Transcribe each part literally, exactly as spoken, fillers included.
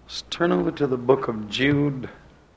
Let's turn over to the book of Jude.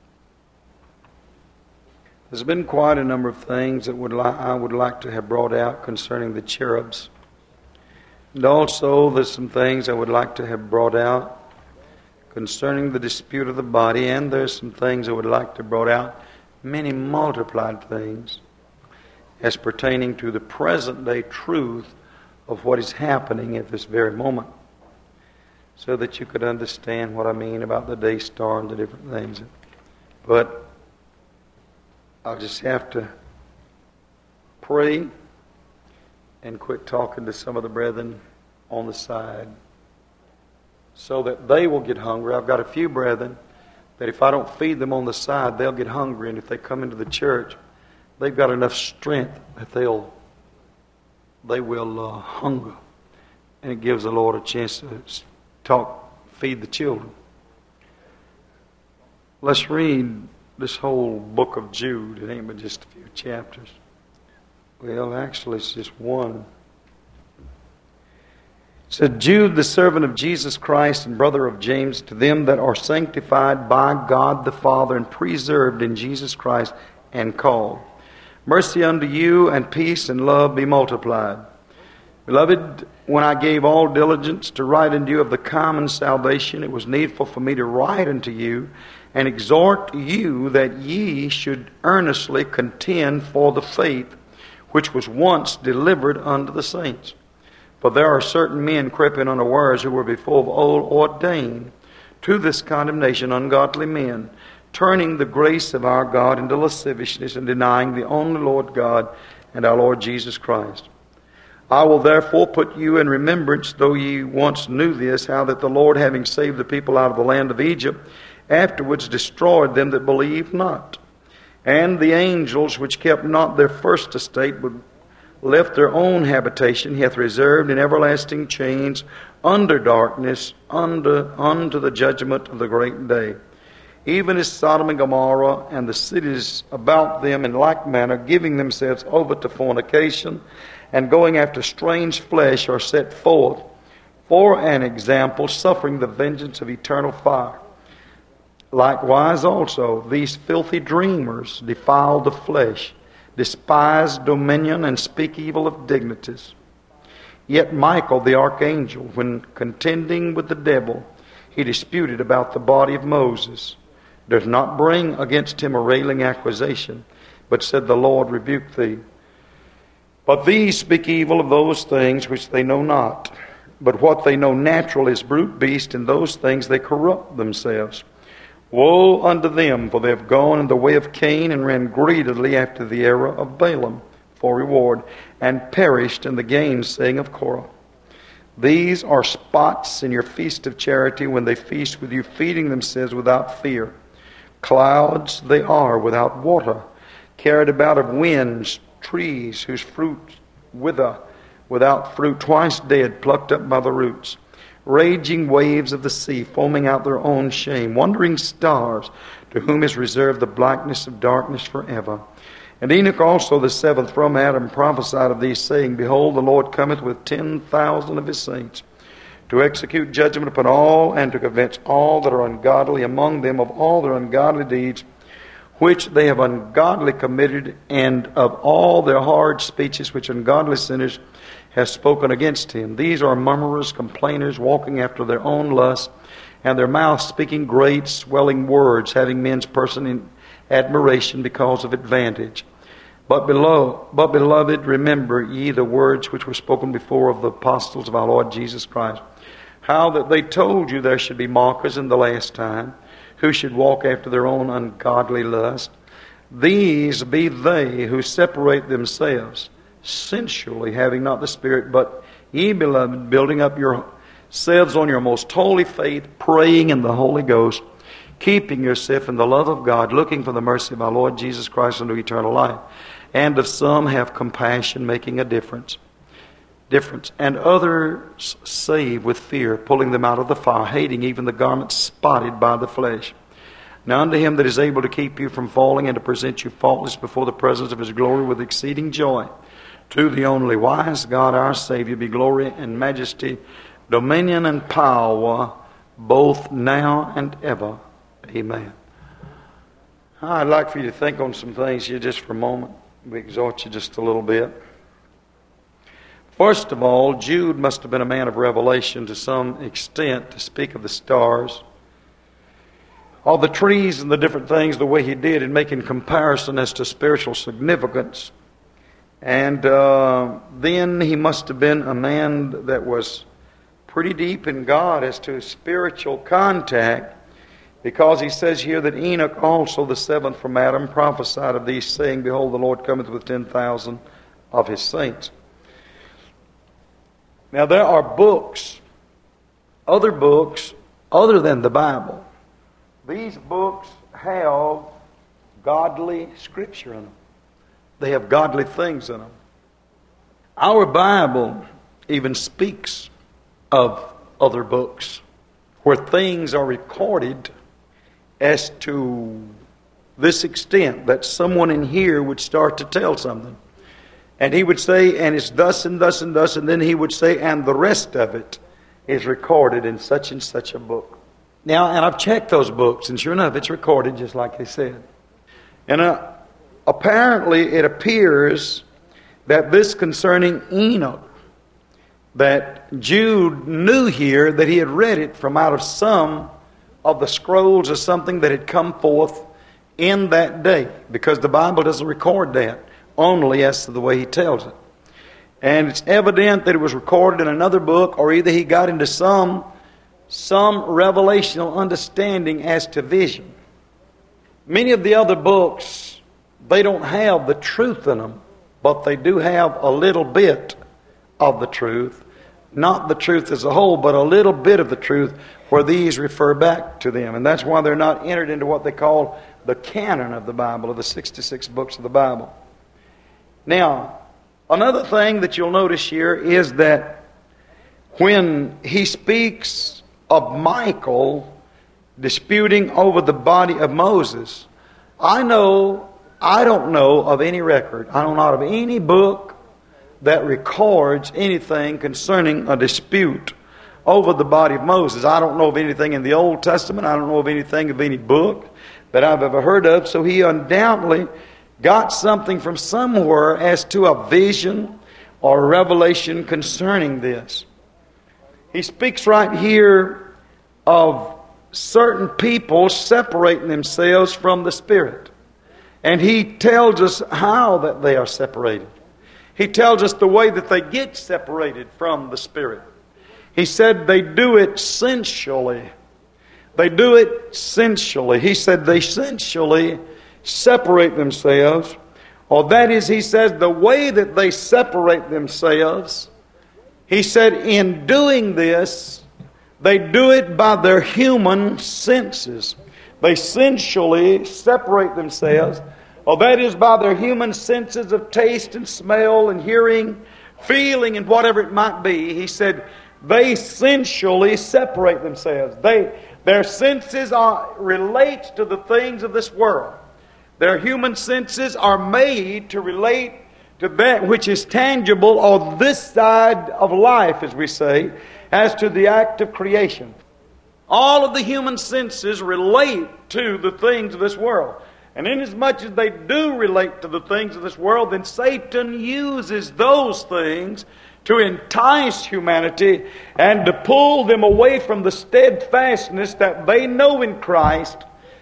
There's been quite a number of things that would li- I would like to have brought out concerning the cherubs. And also there's some things I would like to have brought out concerning the dispute of the body, and there's some things I would like to brought out, many multiplied things, as pertaining to the present day truth of what is happening at this very moment, so that you could understand what I mean about the day star and the different things. But I'll just have to pray and quit talking to some of the brethren on the side so that they will get hungry. I've got a few brethren that if I don't feed them on the side, they'll get hungry, and if they come into the church, they've got enough strength that they'll they will uh, hunger, and it gives the Lord a chance to talk, feed the children. Let's read this whole book of Jude. It ain't but just a few chapters. Well, actually, it's just one. It said, Jude, the servant of Jesus Christ and brother of James, to them that are sanctified by God the Father and preserved in Jesus Christ and called. Mercy unto you and peace and love be multiplied. Beloved, when I gave all diligence to write unto you of the common salvation, it was needful for me to write unto you and exhort you that ye should earnestly contend for the faith which was once delivered unto the saints. For there are certain men creeping unawares who were before of old ordained to this condemnation, ungodly men, turning the grace of our God into lasciviousness and denying the only Lord God and our Lord Jesus Christ. I will therefore put you in remembrance, though ye once knew this, how that the Lord, having saved the people out of the land of Egypt, afterwards destroyed them that believed not. And the angels which kept not their first estate, but left their own habitation, he hath reserved in everlasting chains under darkness, under, unto the judgment of the great day. Even as Sodom and Gomorrah and the cities about them in like manner, giving themselves over to fornication and going after strange flesh, are set forth for an example, suffering the vengeance of eternal fire. Likewise also, these filthy dreamers defile the flesh, despise dominion, and speak evil of dignities. Yet Michael the archangel, when contending with the devil, he disputed about the body of Moses, does not bring against him a railing accusation, but said, The Lord rebuke thee. But these speak evil of those things which they know not. But what they know natural is brute beast, in those things they corrupt themselves. Woe unto them, for they have gone in the way of Cain, and ran greedily after the error of Balaam for reward, and perished in the gainsaying of Korah. These are spots in your feast of charity, when they feast with you, feeding themselves without fear. Clouds they are without water, carried about of winds, trees whose fruit wither, without fruit, twice dead, plucked up by the roots. Raging waves of the sea, foaming out their own shame. Wandering stars, to whom is reserved the blackness of darkness forever. And Enoch also, the seventh from Adam, prophesied of these, saying, Behold, the Lord cometh with ten thousand of his saints, to execute judgment upon all, and to convince all that are ungodly among them of all their ungodly deeds, which they have ungodly committed, and of all their hard speeches which ungodly sinners have spoken against him. These are murmurers, complainers, walking after their own lust, and their mouths speaking great, swelling words, having men's person in admiration because of advantage. But below, but beloved, remember ye the words which were spoken before of the apostles of our Lord Jesus Christ, how that they told you there should be mockers in the last time, who should walk after their own ungodly lust. These be they who separate themselves sensually, having not the Spirit, but ye, beloved, building up yourselves on your most holy faith, praying in the Holy Ghost, keeping yourself in the love of God, looking for the mercy of our Lord Jesus Christ unto eternal life. And of some have compassion, making a difference. Difference. And others save with fear, pulling them out of the fire, hating even the garments spotted by the flesh. Now unto him that is able to keep you from falling, and to present you faultless before the presence of his glory with exceeding joy, to the only wise God our Savior be glory and majesty, dominion and power both now and ever. Amen. I'd like for you to think on some things here just for a moment. We exhort you just a little bit. First of all, Jude must have been a man of revelation to some extent to speak of the stars, all the trees and the different things the way he did in making comparison as to spiritual significance. And uh, then he must have been a man that was pretty deep in God as to spiritual contact, because he says here that Enoch also, the seventh from Adam, prophesied of these, saying, Behold, the Lord cometh with ten thousand of his saints. Now there are books, other books, other than the Bible. These books have godly scripture in them. They have godly things in them. Our Bible even speaks of other books where things are recorded as to this extent that someone in here would start to tell something. And he would say, and it's thus and thus and thus, and then he would say, and the rest of it is recorded in such and such a book. Now, and I've checked those books, and sure enough, it's recorded just like they said. And uh, apparently it appears that this concerning Enoch, that Jude knew here that he had read it from out of some of the scrolls or something that had come forth in that day, because the Bible doesn't record that, only as to the way he tells it. And it's evident that it was recorded in another book, or either he got into some some revelational understanding as to vision. Many of the other books, they don't have the truth in them, but they do have a little bit of the truth. Not the truth as a whole, but a little bit of the truth, where these refer back to them. And that's why they're not entered into what they call the canon of the Bible, of the sixty-six books of the Bible. Now, another thing that you'll notice here is that when he speaks of Michael disputing over the body of Moses, I know, I don't know of any record, I don't know of any book that records anything concerning a dispute over the body of Moses. I don't know of anything in the Old Testament. I don't know of anything of any book that I've ever heard of. So he undoubtedly got something from somewhere as to a vision or revelation concerning this. He speaks right here of certain people separating themselves from the Spirit. And he tells us how that they are separated. He tells us the way that they get separated from the Spirit. He said they do it sensually. They do it sensually. He said they sensually separate themselves. Or that is, he says, the way that they separate themselves, he said, in doing this, they do it by their human senses. They sensually separate themselves. Or that is by their human senses of taste and smell and hearing, feeling, and whatever it might be. He said they sensually separate themselves. They, their senses are relate to the things of this world. Their human senses are made to relate to that which is tangible on this side of life, as we say, as to the act of creation. All of the human senses relate to the things of this world. And inasmuch as they do relate to the things of this world, then Satan uses those things to entice humanity and to pull them away from the steadfastness that they know in Christ,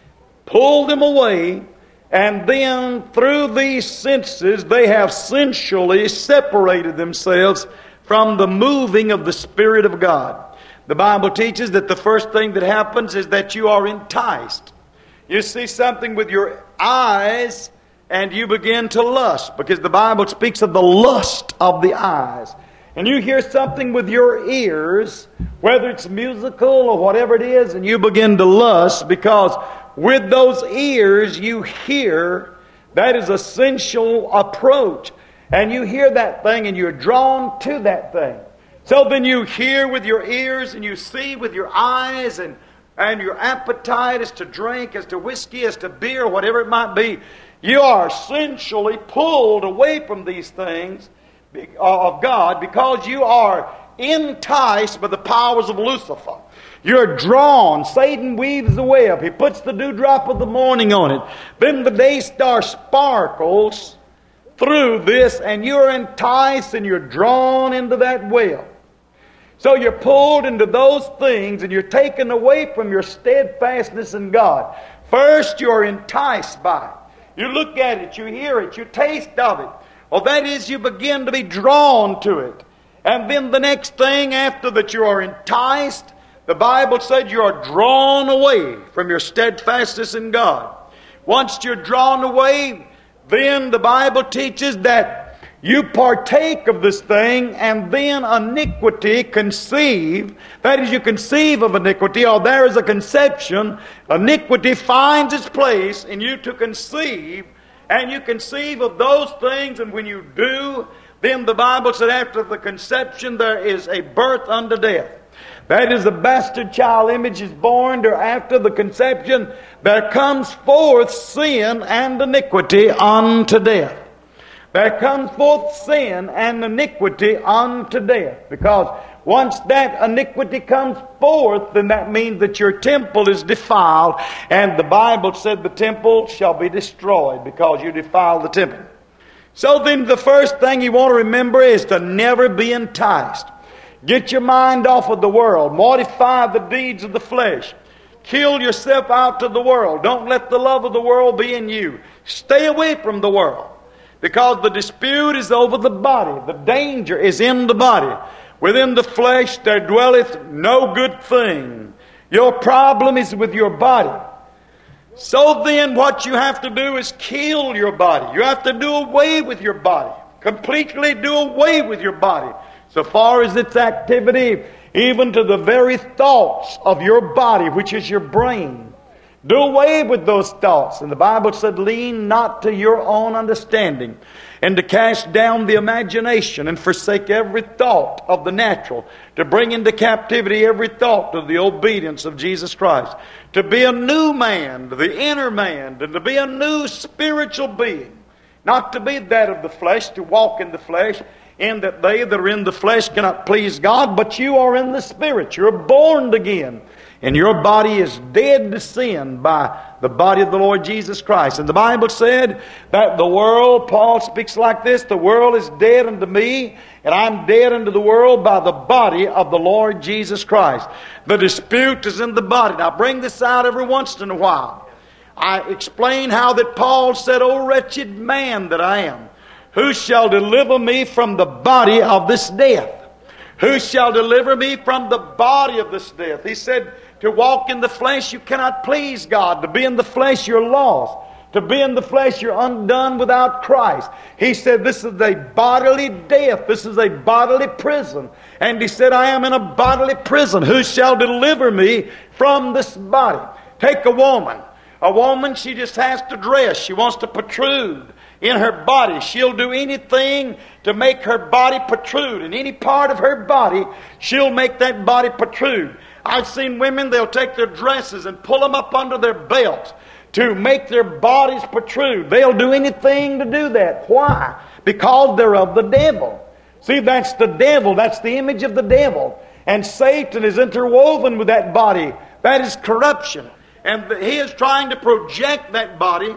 pull them away, and then through these senses they have sensually separated themselves from the moving of the Spirit of God. The Bible teaches that the first thing that happens is that you are enticed. You see something with your eyes and you begin to lust, because the Bible speaks of the lust of the eyes. And you hear something with your ears, whether it's musical or whatever it is, and you begin to lust, because with those ears you hear, that is a sensual approach. And you hear that thing and you're drawn to that thing. So then you hear with your ears and you see with your eyes, and and your appetite as to drink, as to whiskey, as to beer, whatever it might be. You are sensually pulled away from these things of God because you are enticed by the powers of Lucifer. You're drawn. Satan weaves the web. He puts the dewdrop of the morning on it. Then the day star sparkles through this, and you're enticed and you're drawn into that web. So you're pulled into those things and you're taken away from your steadfastness in God. First, you're enticed by it. You look at it, you hear it, you taste of it. Well, that is, you begin to be drawn to it. And then the next thing after that, you are enticed. The Bible said you are drawn away from your steadfastness in God. Once you're drawn away, then the Bible teaches that you partake of this thing, and then iniquity conceive. That is, you conceive of iniquity, or there is a conception. Iniquity finds its place in you to conceive, and you conceive of those things, and when you do, then the Bible said after the conception there is a birth unto death. That is, the bastard child image is born, or after the conception there comes forth sin and iniquity unto death. There comes forth sin and iniquity unto death. Because once that iniquity comes forth, then that means that your temple is defiled. And the Bible said the temple shall be destroyed because you defile the temple. So then the first thing you want to remember is to never be enticed. Get your mind off of the world. Mortify the deeds of the flesh. Kill yourself out to the world. Don't let the love of the world be in you. Stay away from the world. Because the dispute is over the body. The danger is in the body. Within the flesh there dwelleth no good thing. Your problem is with your body. So then what you have to do is kill your body. You have to do away with your body. Completely do away with your body. So far as its activity, even to the very thoughts of your body, which is your brain. Do away with those thoughts. And the Bible said, lean not to your own understanding, and to cast down the imagination and forsake every thought of the natural, to bring into captivity every thought of the obedience of Jesus Christ. To be a new man, the inner man, and to be a new spiritual being. Not to be that of the flesh, to walk in the flesh, in that they that are in the flesh cannot please God, but you are in the Spirit. You're born again. And your body is dead to sin by the body of the Lord Jesus Christ. And the Bible said that the world, Paul speaks like this, the world is dead unto me, and I'm dead unto the world by the body of the Lord Jesus Christ. The dispute is in the body. Now I bring this out every once in a while. I explain how that Paul said, O wretched man that I am, who shall deliver me from the body of this death? Who shall deliver me from the body of this death? He said, to walk in the flesh, you cannot please God. To be in the flesh, you're lost. To be in the flesh, you're undone without Christ. He said, this is a bodily death. This is a bodily prison. And he said, I am in a bodily prison. Who shall deliver me from this body? Take a woman. A woman, she just has to dress. She wants to protrude in her body. She'll do anything to make her body protrude. In any part of her body, she'll make that body protrude. I've seen women, they'll take their dresses and pull them up under their belts to make their bodies protrude. They'll do anything to do that. Why? Because they're of the devil. See, that's the devil. That's the image of the devil. And Satan is interwoven with that body. That is corruption. And he is trying to project that body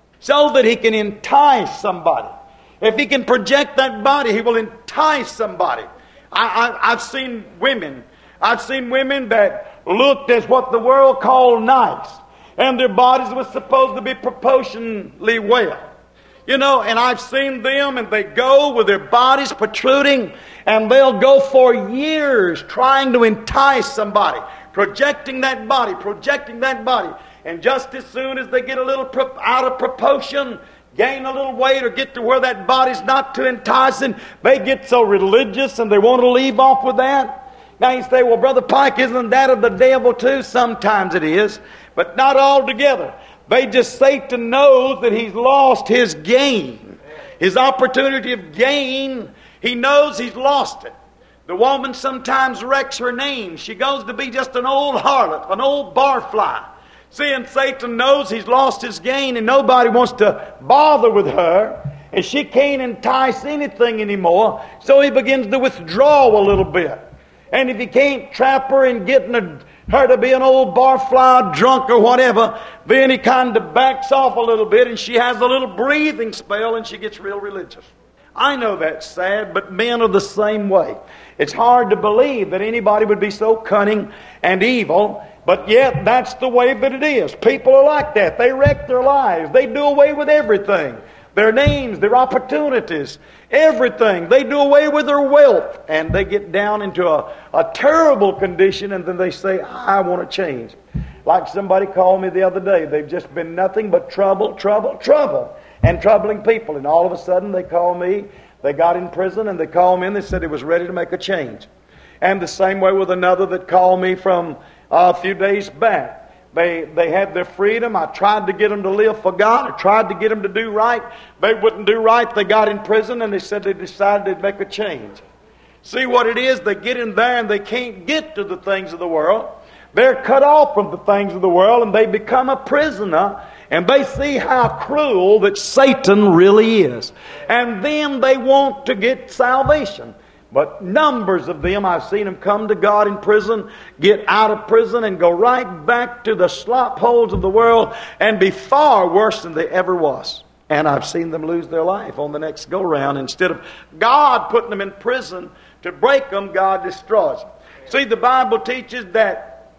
so that he can entice somebody. If he can project that body, he will entice somebody. I, I, I've seen women, I've seen women that looked as what the world called nice, and their bodies were supposed to be proportionally well. You know, and I've seen them, and they go with their bodies protruding, and they'll go for years trying to entice somebody, projecting that body, projecting that body. And just as soon as they get a little pro- out of proportion, gain a little weight, or get to where that body's not too enticing, they get so religious and they want to leave off with that. Now you say, well, Brother Pike, isn't that of the devil too? Sometimes it is, but not altogether. They just, Satan knows that he's lost his gain. His opportunity of gain, he knows he's lost it. The woman sometimes wrecks her name. She goes to be just an old harlot, an old barfly. Seeing Satan knows he's lost his gain and nobody wants to bother with her, and she can't entice anything anymore, so he begins to withdraw a little bit. And if he can't trap her in getting a her to be an old barfly drunk or whatever, then he kind of backs off a little bit and she has a little breathing spell and she gets real religious. I know that's sad, but men are the same way. It's hard to believe that anybody would be so cunning and evil, but yet that's the way that it is. People are like that. They wreck their lives. They do away with everything. Their names, their opportunities, everything. They do away with their wealth, and they get down into a, a terrible condition, and then they say, I want to change. Like somebody called me the other day. They've just been nothing but trouble, trouble, trouble, and troubling people. And all of a sudden they call me. They got in prison, and they called me, and they said he was ready to make a change. And the same way with another that called me from uh, a few days back. They they had their freedom. I tried to get them to live for God. I tried to get them to do right. They wouldn't do right. They got in prison, and they said they decided they'd make a change. See what it is? They get in there, and they can't get to the things of the world. They're cut off from the things of the world, and they become a prisoner. And they see how cruel that Satan really is. And then they want to get salvation. But numbers of them, I've seen them come to God in prison, get out of prison, and go right back to the slop holes of the world and be far worse than they ever was. And I've seen them lose their life on the next go-round. Instead of God putting them in prison to break them, God destroys them. See, the Bible teaches that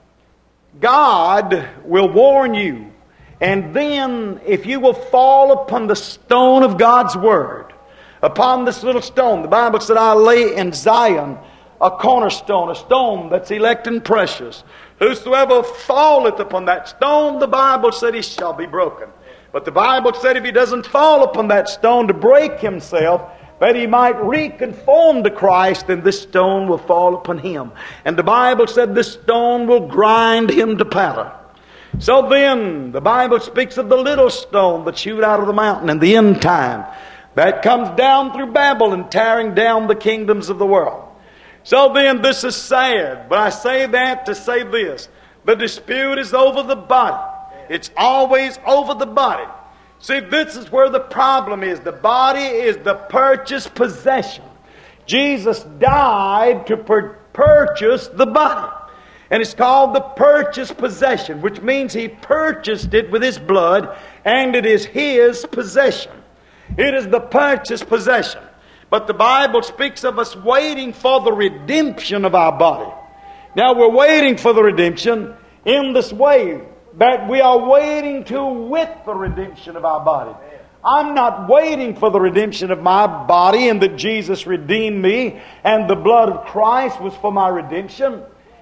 God will warn you. And then, if you will fall upon the stone of God's Word, upon this little stone, the Bible said, I lay in Zion a cornerstone, a stone that's elect and precious. Whosoever falleth upon that stone, the Bible said, he shall be broken. But the Bible said if he doesn't fall upon that stone to break himself, that he might reconform to Christ, then this stone will fall upon him. And the Bible said this stone will grind him to powder. So then, the Bible speaks of the little stone that shoot out of the mountain in the end time, that comes down through Babylon, tearing down the kingdoms of the world. So then, this is sad, but I say that to say this. The dispute is over the body. It's always over the body. See, this is where the problem is. The body is the purchased possession. Jesus died to pur- purchase the body. And it's called the purchased possession, which means He purchased it with His blood, and it is His possession. It is the purchased possession. But the Bible speaks of us waiting for the redemption of our body. Now we're waiting for the redemption in this way, that we are waiting to wit the redemption of our body. I'm not waiting for the redemption of my body and that Jesus redeemed me and the blood of Christ was for my redemption.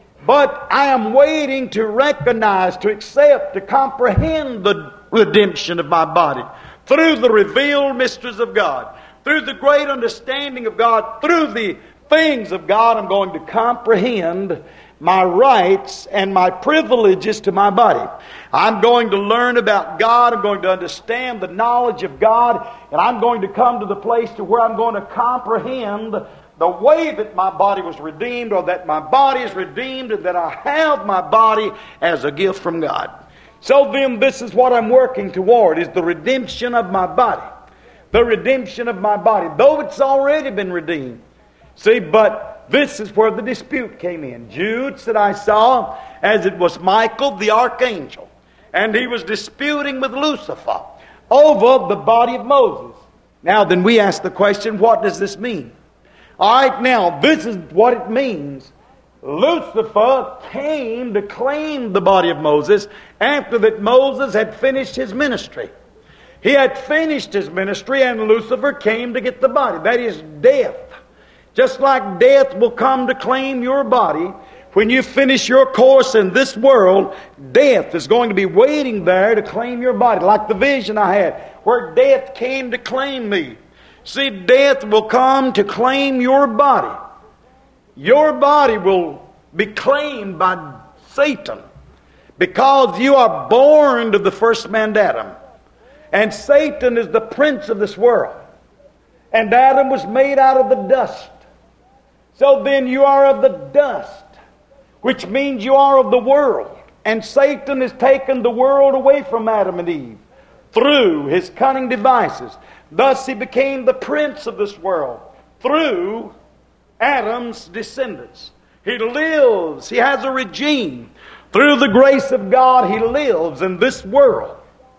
But I am waiting to recognize, to accept, to comprehend the redemption of my body through the revealed mysteries of God, through the great understanding of God, through the things of God. I'm going to comprehend my rights and my privileges to my body. I'm going to learn about God. I'm going to understand the knowledge of God. And I'm going to come to the place to where I'm going to comprehend the way that my body was redeemed, or that my body is redeemed, and that I have my body as a gift from God. So then, this is what I'm working toward, is the redemption of my body. The redemption of my body, though it's already been redeemed. See, but this is where the dispute came in. Jude said, I saw as it was Michael the archangel, and he was disputing with Lucifer over the body of Moses. Now then, we ask the question, what does this mean? All right, now, this is what it means. Lucifer came to claim the body of Moses after that Moses had finished his ministry. He had finished his ministry, and Lucifer came to get the body. That is death. Just like death will come to claim your body, when you finish your course in this world, death is going to be waiting there to claim your body. Like the vision I had, where death came to claim me. See, death will come to claim your body. Your body will be claimed by Satan, because you are born to the first man, Adam. And Satan is the prince of this world. And Adam was made out of the dust. So then you are of the dust, which means you are of the world. And Satan has taken the world away from Adam and Eve through his cunning devices. Thus he became the prince of this world through Adam's descendants. He lives, he has a regime Through the grace of God, He lives in this world.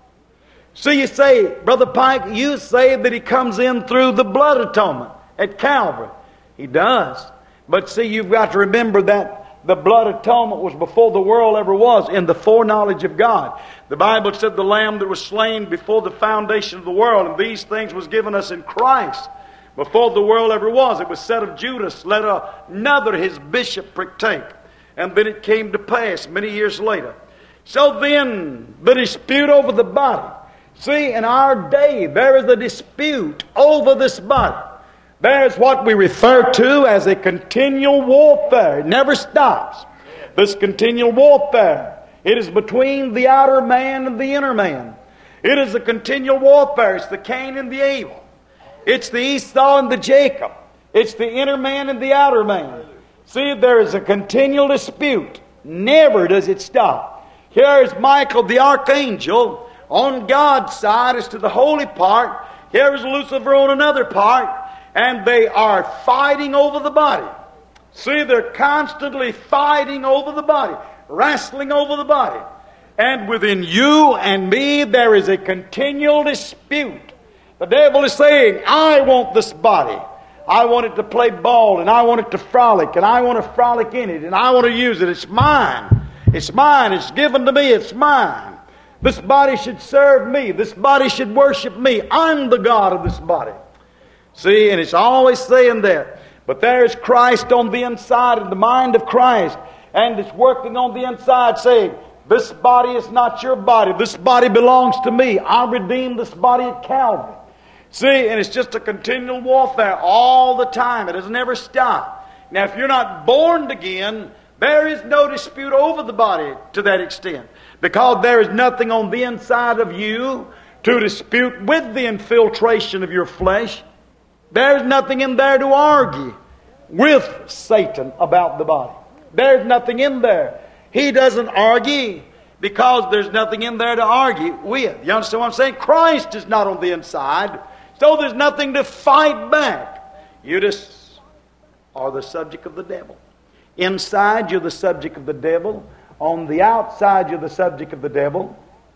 So you say, Brother Pike, you say that He comes in through the blood atonement at Calvary. He does. But see, you've got to remember that the blood atonement was before the world ever was, in the foreknowledge of God. The Bible said the Lamb that was slain before the foundation of the world, and these things was given us in Christ before the world ever was. It was said of Judas, let another his bishopric take. And then it came to pass many years later. So then, the dispute over the body. See, in our day, there is a dispute over this body. There's what we refer to as a continual warfare. It never stops. This continual warfare. It is between the outer man and the inner man. It is a continual warfare. It's the Cain and the Abel. It's the Esau and the Jacob. It's the inner man and the outer man. See, there is a continual dispute. Never does it stop. Here is Michael the archangel on God's side as to the holy part. Here is Lucifer on another part. And they are fighting over the body. See, they're constantly fighting over the body, wrestling over the body. And within you and me, there is a continual dispute. The devil is saying, I want this body. I want it to play ball, and I want it to frolic, and I want to frolic in it, and I want to use it. It's mine. It's mine. It's given to me. It's mine. This body should serve me. This body should worship me. I'm the God of this body. See, and it's always saying that. But there's Christ on the inside, in the mind of Christ. And it's working on the inside saying, this body is not your body. This body belongs to me. I redeemed this body at Calvary. See, and it's just a continual warfare all the time. It doesn't ever stop. Now, if you're not born again, there is no dispute over the body to that extent. Because there is nothing on the inside of you to dispute with the infiltration of your flesh. There's nothing in there to argue with Satan about the body. There's nothing in there. He doesn't argue because there's nothing in there to argue with. You understand what I'm saying? Christ is not on the inside, so there's nothing to fight back. You just are the subject of the devil. Inside, you're the subject of the devil. On the outside, you're the subject of the devil.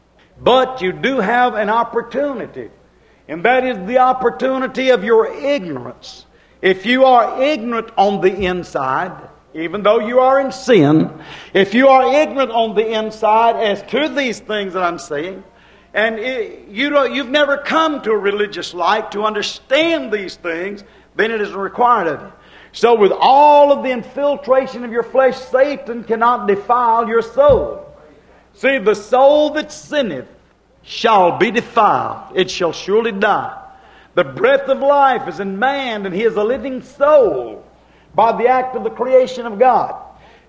But you do have an opportunity. And that is the opportunity of your ignorance. If you are ignorant on the inside, even though you are in sin, if you are ignorant on the inside as to these things that I'm saying, and it, you don't, you've never come to a religious life to understand these things, then it is required of you. So with all of the infiltration of your flesh, Satan cannot defile your soul. See, the soul that sinneth shall be defiled. It shall surely die. The breath of life is in man, and he is a living soul by the act of the creation of God.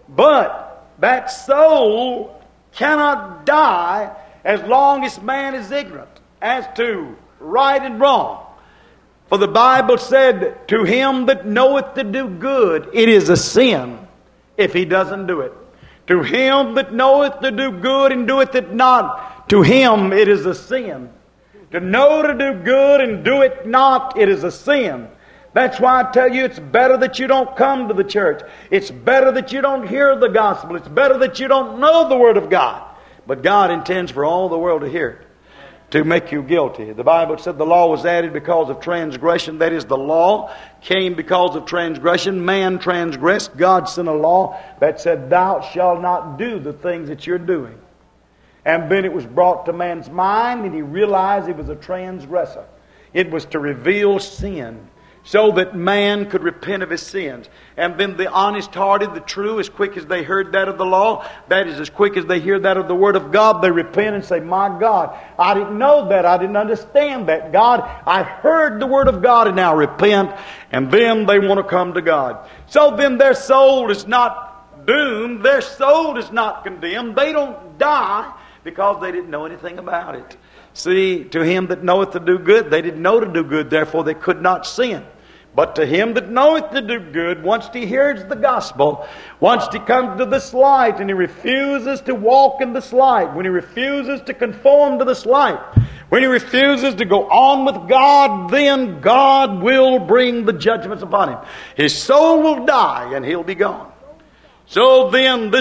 But that soul cannot die as long as man is ignorant as to right and wrong. For the Bible said, to him that knoweth to do good, it is a sin if he doesn't do it. To him that knoweth to do good and doeth it not, to him it is a sin. To know to do good and do it not, it is a sin. That's why I tell you it's better that you don't come to the church. It's better that you don't hear the gospel. It's better that you don't know the Word of God. But God intends for all the world to hear it, to make you guilty. The Bible said the law was added because of transgression. That is, the law came because of transgression. Man transgressed. God sent a law that said, thou shalt not do the things that you're doing. And then it was brought to man's mind, and he realized he was a transgressor. It was to reveal sin, so that man could repent of his sins. And then the honest-hearted, the true, as quick as they heard that of the law, that is, as quick as they hear that of the Word of God, they repent and say, my God, I didn't know that. I didn't understand that. God, I heard the Word of God and now repent. And then they want to come to God. So then their soul is not doomed. Their soul is not condemned. They don't die because they didn't know anything about it. See, to him that knoweth to do good, they didn't know to do good, therefore they could not sin. But to him that knoweth to do good, once he hears the gospel, once he comes to this light and he refuses to walk in this light, when he refuses to conform to this light, when he refuses to go on with God, then God will bring the judgments upon him. His soul will die and he'll be gone. So then, this is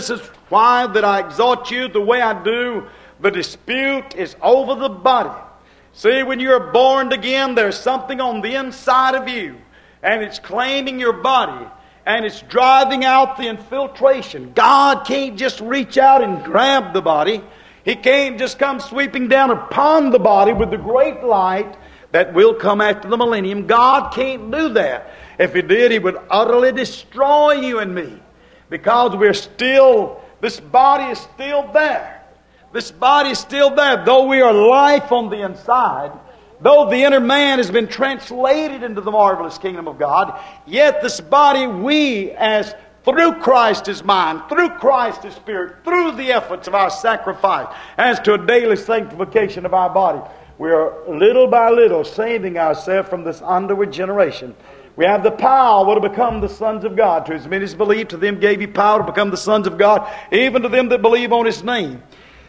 Why that I exhort you the way I do? The dispute is over the body. See, when you're born again, there's something on the inside of you, and it's claiming your body, and it's driving out the infiltration. God can't just reach out and grab the body. He can't just come sweeping down upon the body with the great light that will come after the millennium. God can't do that. If He did, He would utterly destroy you and me, because we're still, this body is still there. This body is still there. Though we are life on the inside, though the inner man has been translated into the marvelous kingdom of God, yet this body, we as through Christ is mind, through Christ is spirit, through the efforts of our sacrifice, as to a daily sanctification of our body, we are little by little saving ourselves from this underward generation. We have the power to become the sons of God. To as many as believe, to them gave He power to become the sons of God, even to them that believe on His name.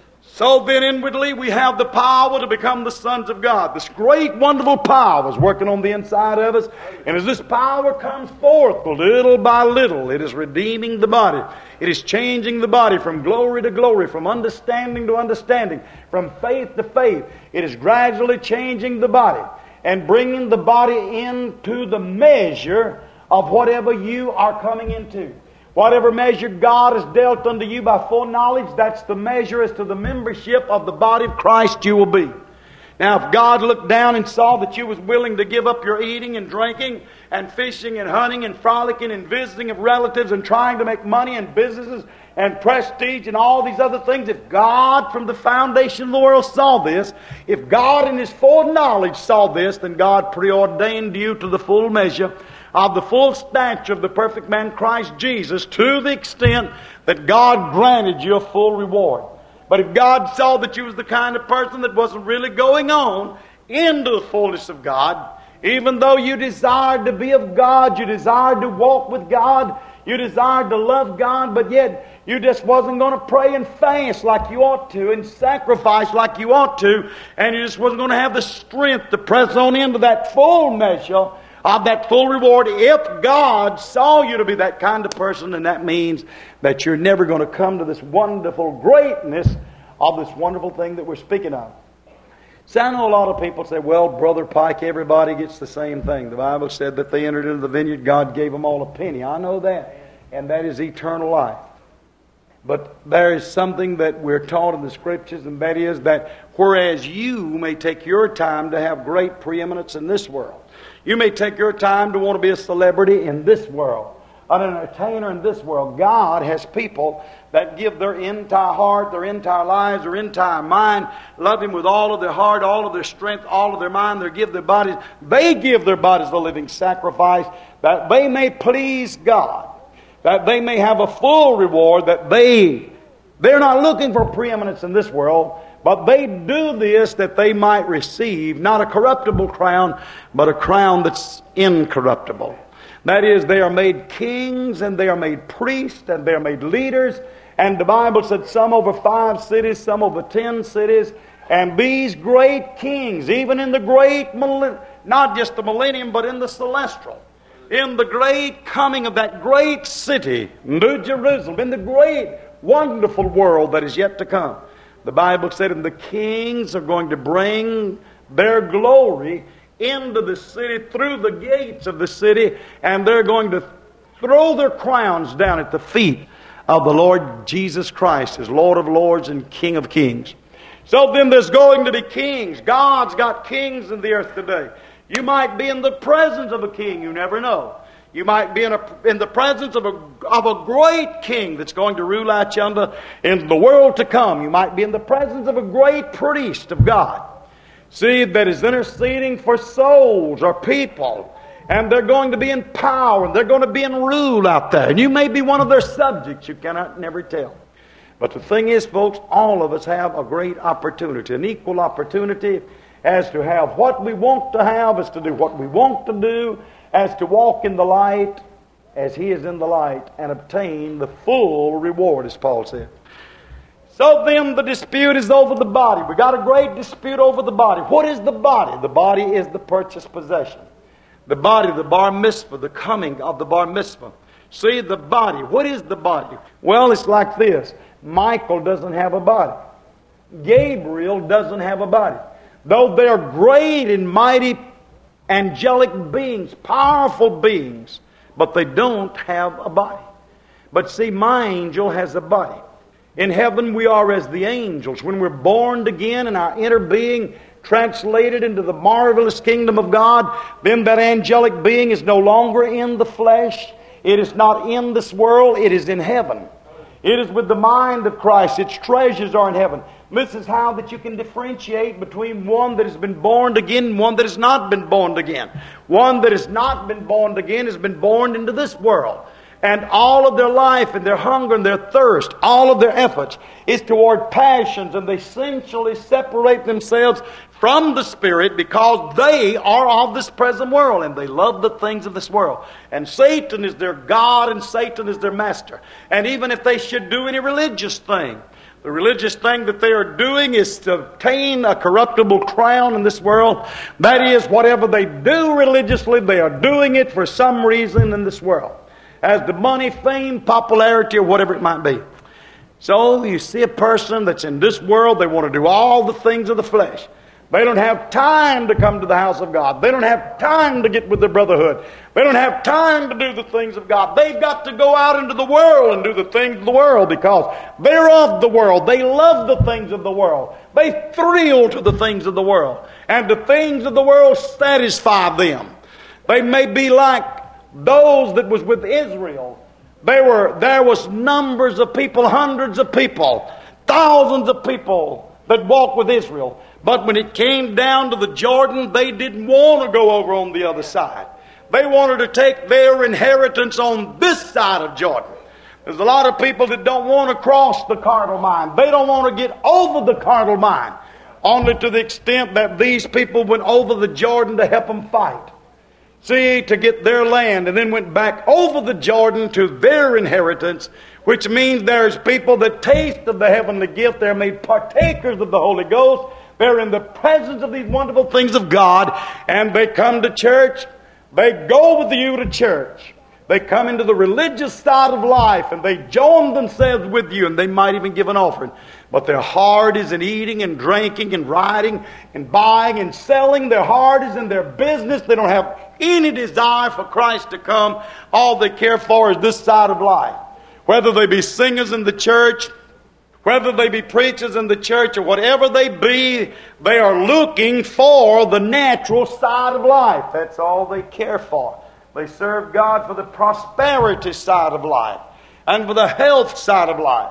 So then inwardly we have the power to become the sons of God. This great wonderful power is working on the inside of us. And as this power comes forth little by little, it is redeeming the body. It is changing the body from glory to glory, from understanding to understanding, from faith to faith. It is gradually changing the body and bringing the body into the measure of whatever you are coming into. Whatever measure God has dealt unto you by foreknowledge, that's the measure as to the membership of the body of Christ you will be. Now, if God looked down and saw that you was willing to give up your eating and drinking and fishing and hunting and frolicking and visiting of relatives and trying to make money and businesses and prestige and all these other things, if God from the foundation of the world saw this, if God in His foreknowledge saw this, then God preordained you to the full measure of the full stature of the perfect man Christ Jesus, to the extent that God granted you a full reward. But if God saw that you was the kind of person that wasn't really going on into the fullness of God, even though you desired to be of God, you desired to walk with God, you desired to love God, but yet you just wasn't going to pray and fast like you ought to and sacrifice like you ought to, and you just wasn't going to have the strength to press on into that full measure of that full reward. If God saw you to be that kind of person, then that means that you're never going to come to this wonderful greatness of this wonderful thing that we're speaking of. So I know a lot of people say, well, Brother Pike, everybody gets the same thing. The Bible said that they entered into the vineyard, God gave them all a penny. I know that. And that is eternal life. But there is something that we're taught in the Scriptures, and that is that whereas you may take your time to have great preeminence in this world, you may take your time to want to be a celebrity in this world, an entertainer in this world. God has people that give their entire heart, their entire lives, their entire mind, love Him with all of their heart, all of their strength, all of their mind. They give their bodies, they give their bodies a living sacrifice, that they may please God, that they may have a full reward, that they, they're not looking for preeminence in this world, but they do this that they might receive not a corruptible crown, but a crown that's incorruptible. That is, they are made kings, and they are made priests, and they are made leaders. And the Bible said some over five cities, some over ten cities. And these great kings, even in the great, not just the millennium, but in the celestial, in the great coming of that great city, New Jerusalem, in the great, wonderful world that is yet to come, the Bible said, and the kings are going to bring their glory into the city, through the gates of the city, and they're going to throw their crowns down at the feet of the Lord Jesus Christ, as Lord of lords and King of kings. So then there's going to be kings. God's got kings in the earth today. You might be in the presence of a king, you never know. You might be in, a, in the presence of a, of a great king that's going to rule out yonder in the world to come. You might be in the presence of a great priest of God, see, that is interceding for souls or people. And they're going to be in power, and they're going to be in rule out there. And you may be one of their subjects. You cannot never tell. But the thing is, folks, all of us have a great opportunity, an equal opportunity, as to have what we want to have, as to do what we want to do, as to walk in the light as He is in the light, and obtain the full reward, as Paul said. So then the dispute is over the body. We got a great dispute over the body. What is the body? The body is the purchased possession. The body, the bar mitzvah, the coming of the bar mitzvah. See, the body. What is the body? Well, it's like this. Michael doesn't have a body. Gabriel doesn't have a body. Though they're great and mighty angelic beings, powerful beings, but they don't have a body. But see, my angel has a body. In heaven we are as the angels. When we're born again and our inner being translated into the marvelous kingdom of God, then that angelic being is no longer in the flesh. It is not in this world. It is in heaven. It is with the mind of Christ. Its treasures are in heaven. This is how that you can differentiate between one that has been born again and one that has not been born again. One that has not been born again has been born into this world. And all of their life and their hunger and their thirst, all of their efforts is toward passions, and they essentially separate themselves from the Spirit because they are of this present world and they love the things of this world. And Satan is their God and Satan is their master. And even if they should do any religious thing, the religious thing that they are doing is to obtain a corruptible crown in this world. That is, whatever they do religiously, they are doing it for some reason in this world. As the money, fame, popularity, or whatever it might be. So you see a person that's in this world, they want to do all the things of the flesh. They don't have time to come to the house of God. They don't have time to get with the brotherhood. They don't have time to do the things of God. They've got to go out into the world and do the things of the world because they're of the world. They love the things of the world. They thrill to the things of the world. And the things of the world satisfy them. They may be like those that was with Israel. They were, there was numbers of people, hundreds of people, thousands of people that walked with Israel. But when it came down to the Jordan, they didn't want to go over on the other side. They wanted to take their inheritance on this side of Jordan. There's a lot of people that don't want to cross the carnal mind. They don't want to get over the carnal mind. Only to the extent that these people went over the Jordan to help them fight. See, to get their land, and then went back over the Jordan to their inheritance, which means there's people that taste of the heavenly gift. They're made partakers of the Holy Ghost. They're in the presence of these wonderful things of God, and they come to church. They go with you to church. They come into the religious side of life, and they join themselves with you, and they might even give an offering. But their heart is in eating and drinking and riding and buying and selling. Their heart is in their business. They don't have any desire for Christ to come. All they care for is this side of life. Whether they be singers in the church, whether they be preachers in the church, or whatever they be, they are looking for the natural side of life. That's all they care for. They serve God for the prosperity side of life and for the health side of life.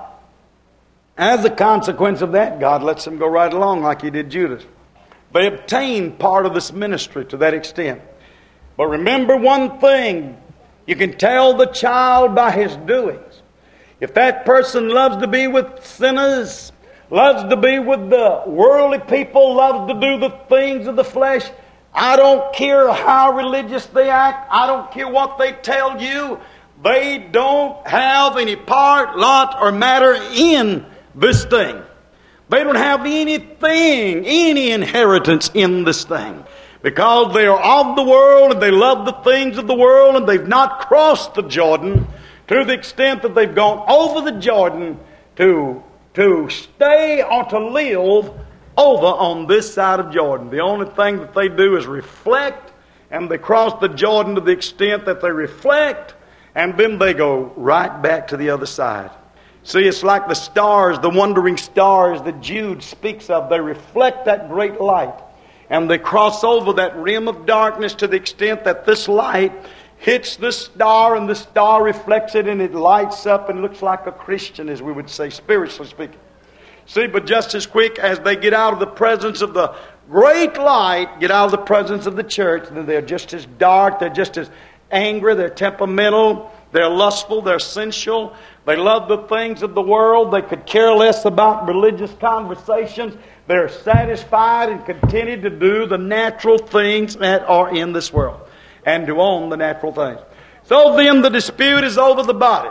As a consequence of that, God lets them go right along like He did Judas. They obtain part of this ministry to that extent. But remember one thing, you can tell the child by his doings. If that person loves to be with sinners, loves to be with the worldly people, loves to do the things of the flesh, I don't care how religious they act, I don't care what they tell you, they don't have any part, lot, or matter in this thing. They don't have anything, any inheritance in this thing. Because they are of the world and they love the things of the world and they've not crossed the Jordan to the extent that they've gone over the Jordan to, to stay or to live over on this side of Jordan. The only thing that they do is reflect, and they cross the Jordan to the extent that they reflect, and then they go right back to the other side. See, it's like the stars, the wandering stars that Jude speaks of. They reflect that great light. And they cross over that rim of darkness to the extent that this light hits this star, and the star reflects it, and it lights up and looks like a Christian, as we would say, spiritually speaking. See, but just as quick as they get out of the presence of the great light, get out of the presence of the church, then they're just as dark, they're just as angry, they're temperamental, they're lustful, they're sensual, they love the things of the world, they could care less about religious conversations. They're satisfied and contented to do the natural things that are in this world and to own the natural things. So then the dispute is over the body.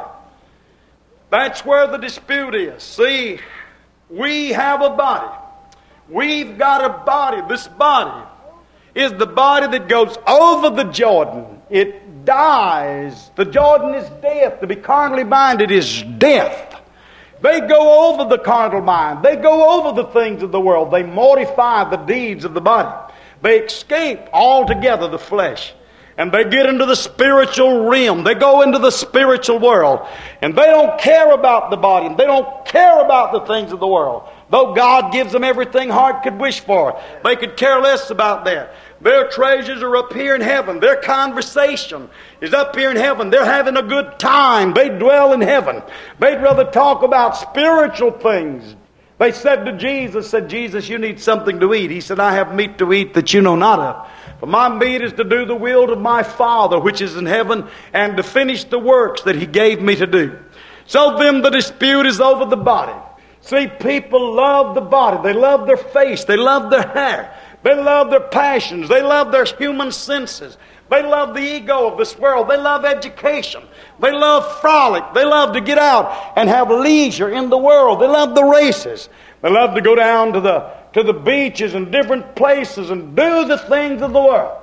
That's where the dispute is. See, we have a body. We've got a body. This body is the body that goes over the Jordan. It dies. The Jordan is death. To be carnally minded is death. They go over the carnal mind. They go over the things of the world. They mortify the deeds of the body. They escape altogether the flesh. And they get into the spiritual realm. They go into the spiritual world. And they don't care about the body. And they don't care about the things of the world. Though God gives them everything heart could wish for, they could care less about that. Their treasures are up here in heaven. Their conversation is up here in heaven. They're having a good time. They dwell in heaven. They'd rather talk about spiritual things. They said to Jesus, said, Jesus, you need something to eat. He said, I have meat to eat that you know not of. For my meat is to do the will of my Father which is in heaven, and to finish the works that He gave me to do. So then the dispute is over the body. See, people love the body. They love their face. They love their hair. They love their passions. They love their human senses. They love the ego of this world. They love education. They love frolic. They love to get out and have leisure in the world. They love the races. They love to go down to the, to the beaches and different places and do the things of the world.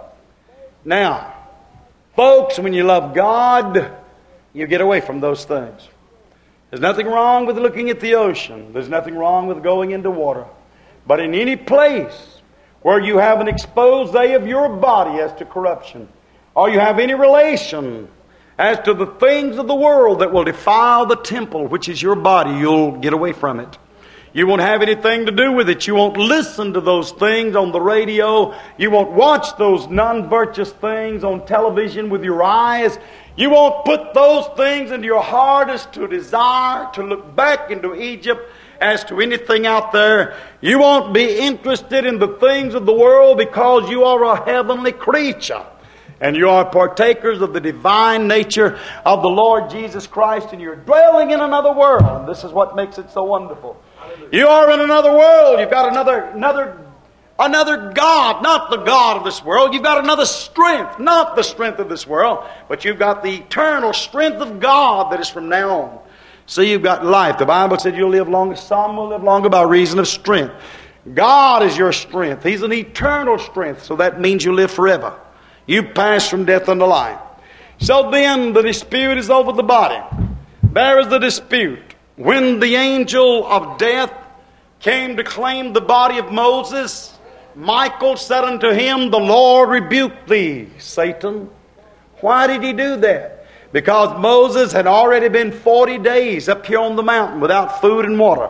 Now, folks, when you love God, you get away from those things. There's nothing wrong with looking at the ocean. There's nothing wrong with going into water. But in any place where you have an expose of your body as to corruption, or you have any relation as to the things of the world that will defile the temple, which is your body, you'll get away from it. You won't have anything to do with it. You won't listen to those things on the radio. You won't watch those non-virtuous things on television with your eyes. You won't put those things into your heart as to desire to look back into Egypt as to anything out there. You won't be interested in the things of the world because you are a heavenly creature. And you are partakers of the divine nature of the Lord Jesus Christ, and you're dwelling in another world. And this is what makes it so wonderful. You are in another world. You've got another, another, another God, not the God of this world. You've got another strength, not the strength of this world, but you've got the eternal strength of God that is from now on. So you've got life. The Bible said you'll live longer. Some will live longer by reason of strength. God is your strength. He's an eternal strength, so that means you live forever. You pass from death unto life. So then the dispute is over the body. There is the dispute. When the angel of death came to claim the body of Moses, Michael said unto him, the Lord rebuke thee, Satan. Why did he do that? Because Moses had already been forty days up here on the mountain without food and water.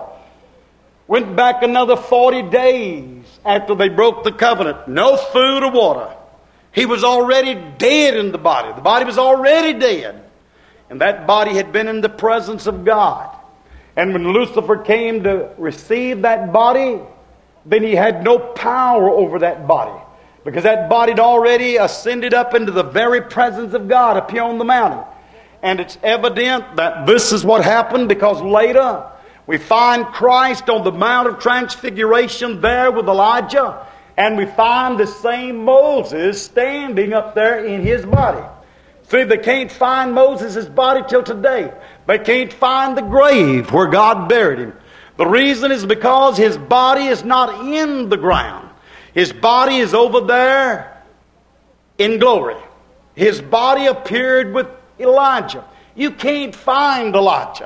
Went back another forty days after they broke the covenant. No food or water. He was already dead in the body. The body was already dead. And that body had been in the presence of God. And when Lucifer came to receive that body, then he had no power over that body. Because that body had already ascended up into the very presence of God up here on the mountain. And it's evident that this is what happened, because later we find Christ on the Mount of Transfiguration there with Elijah. And we find the same Moses standing up there in his body. See, they can't find Moses' body till today. They can't find the grave where God buried him. The reason is because his body is not in the ground. His body is over there in glory. His body appeared with Elijah. You can't find Elijah.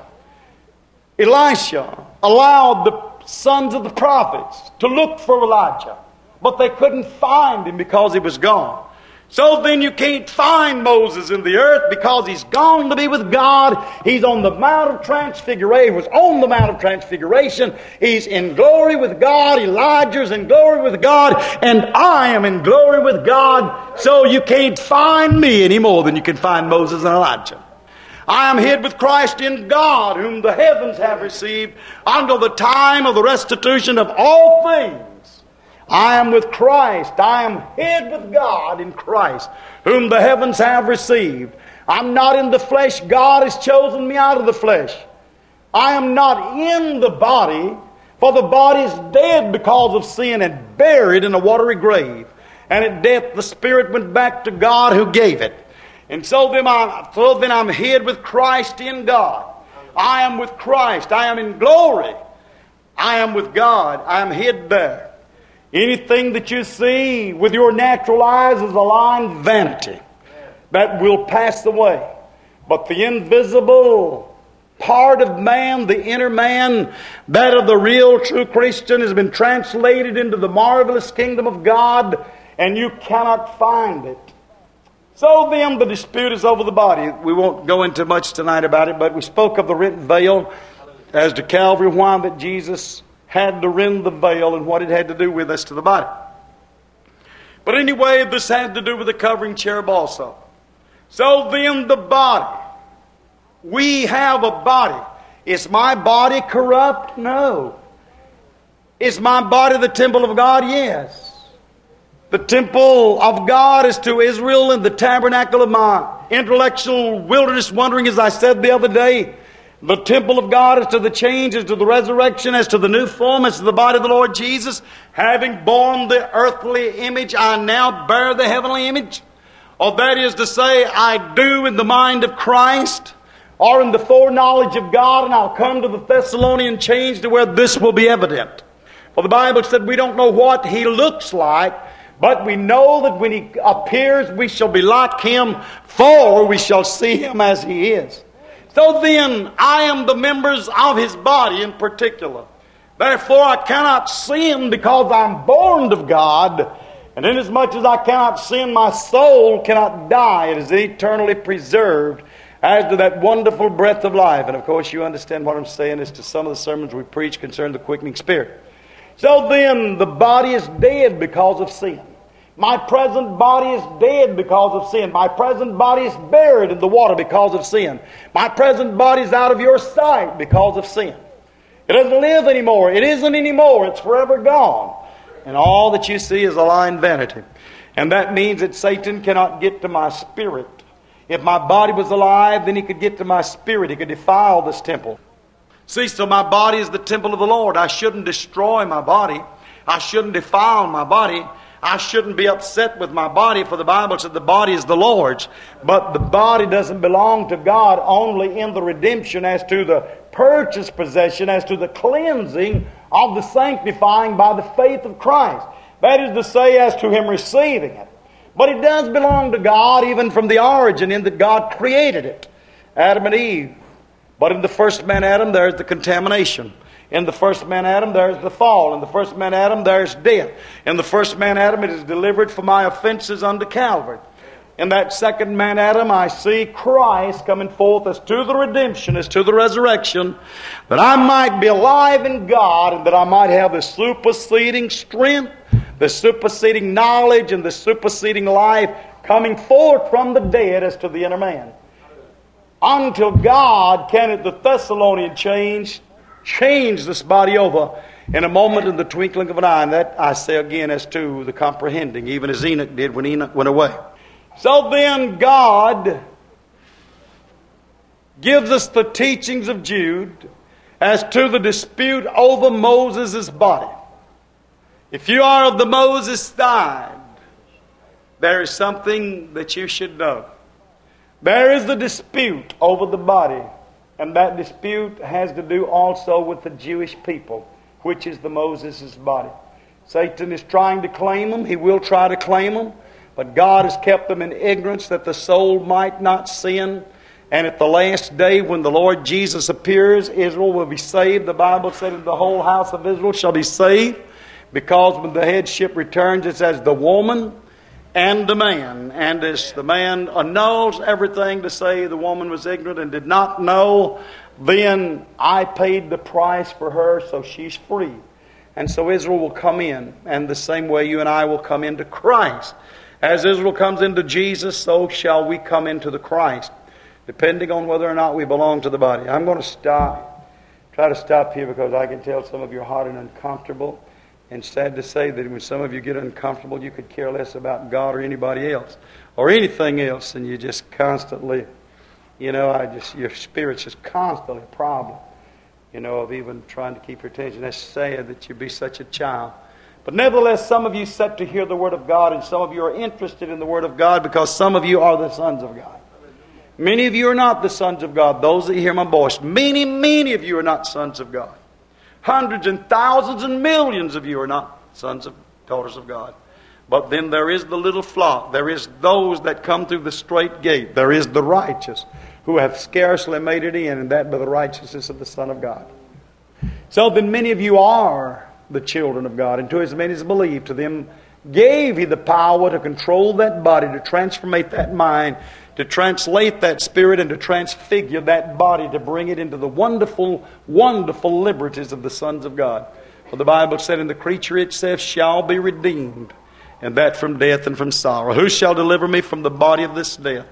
Elisha allowed the sons of the prophets to look for Elijah, but they couldn't find him because he was gone. So then you can't find Moses in the earth because he's gone to be with God. He's on the Mount of Transfiguration. He was on the Mount of Transfiguration. He's in glory with God. Elijah's in glory with God. And I am in glory with God. So you can't find me any more than you can find Moses and Elijah. I am hid with Christ in God, whom the heavens have received, until the time of the restitution of all things. I am with Christ. I am hid with God in Christ, whom the heavens have received. I'm not in the flesh. God has chosen me out of the flesh. I am not in the body, for the body is dead because of sin and buried in a watery grave. And at death the spirit went back to God who gave it. And so then, I, so then I'm hid with Christ in God. I am with Christ. I am in glory. I am with God. I am hid there. Anything that you see with your natural eyes is a lying vanity that will pass away. But the invisible part of man, the inner man, that of the real true Christian, has been translated into the marvelous kingdom of God, and you cannot find it. So then the dispute is over the body. We won't go into much tonight about it, but we spoke of the rent veil as to Calvary, why that Jesus had to rend the veil and what it had to do with us to the body. But anyway, this had to do with the covering cherub also. So then the body. We have a body. Is my body corrupt? No. Is my body the temple of God? Yes. The temple of God is to Israel and the tabernacle of my intellectual wilderness wandering, as I said the other day. The temple of God is to the change, as to the resurrection, as to the new form, as to the body of the Lord Jesus. Having borne the earthly image, I now bear the heavenly image. Or that is to say, I do in the mind of Christ, or in the foreknowledge of God, and I'll come to the Thessalonian change to where this will be evident. For the Bible said we don't know what He looks like, but we know that when He appears, we shall be like Him, for we shall see Him as He is. So then, I am the members of His body in particular. Therefore, I cannot sin because I'm born of God. And inasmuch as I cannot sin, my soul cannot die. It is eternally preserved as to that wonderful breath of life. And of course, you understand what I'm saying as to some of the sermons we preach concerning the quickening spirit. So then, the body is dead because of sin. My present body is dead because of sin. My present body is buried in the water because of sin. My present body is out of your sight because of sin. It doesn't live anymore. It isn't anymore. It's forever gone. And all that you see is a lying vanity. And that means that Satan cannot get to my spirit. If my body was alive, then he could get to my spirit. He could defile this temple. See, so my body is the temple of the Lord. I shouldn't destroy my body. I shouldn't defile my body. I shouldn't be upset with my body, for the Bible said the body is the Lord's. But the body doesn't belong to God only in the redemption, as to the purchase possession, as to the cleansing of the sanctifying by the faith of Christ. That is to say, as to Him receiving it. But it does belong to God even from the origin, in that God created it. Adam and Eve. But in the first man Adam, there's the contamination. In the first man Adam, there's the fall. In the first man Adam, there's death. In the first man Adam, it is delivered for my offenses unto Calvary. In that second man Adam, I see Christ coming forth as to the redemption, as to the resurrection, that I might be alive in God, and that I might have the superseding strength, the superseding knowledge, and the superseding life coming forth from the dead as to the inner man. Until God can, at the Thessalonian change, change this body over in a moment, in the twinkling of an eye. And that I say again as to the comprehending, even as Enoch did when Enoch went away. So then God gives us the teachings of Jude as to the dispute over Moses' body. If you are of the Moses side, there is something that you should know. There is a dispute over the body, and that dispute has to do also with the Jewish people, which is the Moses' body. Satan is trying to claim them. He will try to claim them. But God has kept them in ignorance that the soul might not sin. And at the last day, when the Lord Jesus appears, Israel will be saved. The Bible said that the whole house of Israel shall be saved. Because when the headship returns, it says the woman and the man. And as the man annuls everything to say the woman was ignorant and did not know, then I paid the price for her, so she's free. And so Israel will come in. And the same way you and I will come into Christ. As Israel comes into Jesus, so shall we come into the Christ, depending on whether or not we belong to the body. I'm going to stop, try to stop here, because I can tell some of you are hot and uncomfortable. And sad to say that when some of you get uncomfortable, you could care less about God or anybody else or anything else, and you just constantly, you know, I just your spirit's just constantly a problem, you know, of even trying to keep your attention. That's sad that you be such a child. But nevertheless, some of you sit to hear the Word of God, and some of you are interested in the Word of God because some of you are the sons of God. Many of you are not the sons of God. Those that hear my voice, many, many of you are not sons of God. Hundreds and thousands and millions of you are not sons of daughters of God. But then there is the little flock. There is those that come through the straight gate. There is the righteous. who hath scarcely made it in, and that by the righteousness of the Son of God. So then many of you are the children of God, and to as many as believe, to them gave He the power to control that body, to transformate that mind, to translate that spirit, and to transfigure that body, to bring it into the wonderful, wonderful liberties of the sons of God. For the Bible said, "And the creature itself shall be redeemed, and that from death and from sorrow. Who shall deliver me from the body of this death?"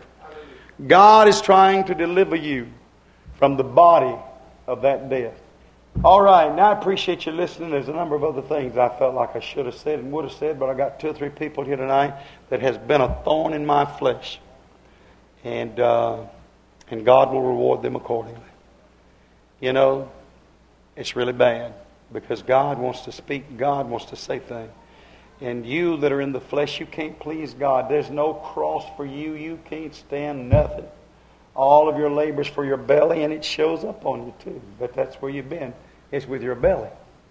God is trying to deliver you from the body of that death. All right, now I appreciate you listening. There's a number of other things I felt like I should have said and would have said, but I got two or three people here tonight that has been a thorn in my flesh. And, uh, and God will reward them accordingly. You know, it's really bad because God wants to speak. God wants to say things. And you that are in the flesh, you can't please God. There's no cross for you. You can't stand nothing. All of your labors for your belly, and it shows up on you too. But that's where you've been. It's with your belly.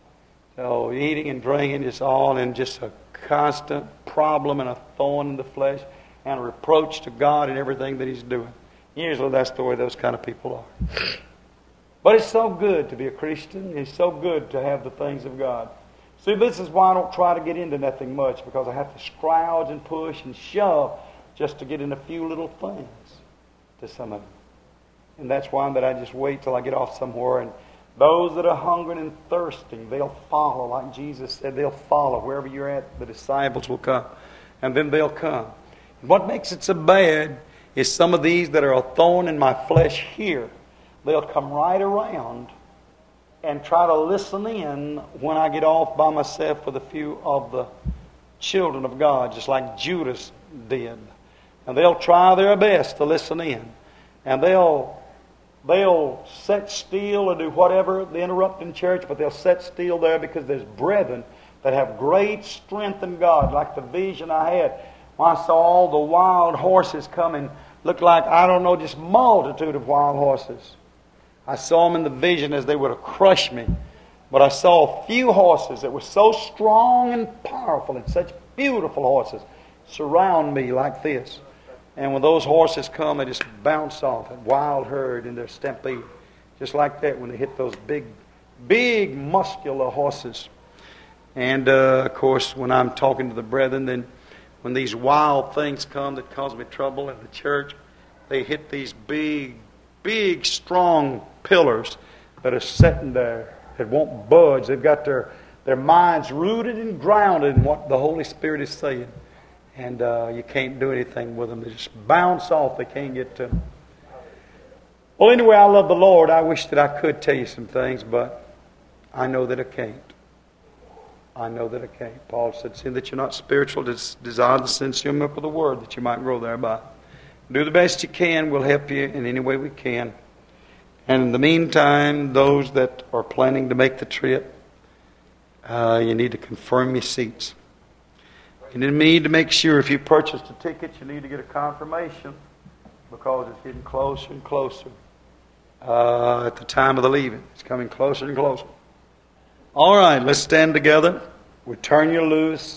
So eating and drinking is all in just a constant problem and a thorn in the flesh and a reproach to God and everything that He's doing. Usually that's the way those kind of people are. But it's so good to be a Christian. It's so good to have the things of God. See, this is why I don't try to get into nothing much, because I have to scrouge and push and shove just to get in a few little things to some of them. And that's why that I just wait till I get off somewhere. And those that are hungering and thirsting, they'll follow. Like Jesus said, they'll follow. Wherever you're at, the disciples will come. And then they'll come. And what makes it so bad is some of these that are a thorn in my flesh here, they'll come right around and try to listen in when I get off by myself with a few of the children of God, just like Judas did. And they'll try their best to listen in. And they'll they'll sit still or do whatever, they interrupt in church, but they'll sit still there because there's brethren that have great strength in God, like the vision I had when I saw all the wild horses coming. Looked like, I don't know, just multitude of wild horses. I saw them in the vision as they would have crushed me. But I saw a few horses that were so strong and powerful, and such beautiful horses surround me like this. And when those horses come, they just bounce off, a wild herd in their stampede. Just like that when they hit those big, big muscular horses. And uh, of course, when I'm talking to the brethren, then when these wild things come that cause me trouble in the church, they hit these big, big, strong pillars that are sitting there that won't budge. They've got their, their minds rooted and grounded in what the Holy Spirit is saying. And uh, you can't do anything with them. They just bounce off. They can't get to them. Well, anyway, I love the Lord. I wish that I could tell you some things, but I know that I can't. I know that I can't. Paul said, "Seeing that you're not spiritual, desire the sincere milk of the Word, that you might grow thereby." Do the best you can. We'll help you in any way we can. And in the meantime, those that are planning to make the trip, uh, you need to confirm your seats. You need to make sure if you purchased a ticket, you need to get a confirmation, because it's getting closer and closer. Uh, at the time of the leaving, it's coming closer and closer. All right, let's stand together. We turn you loose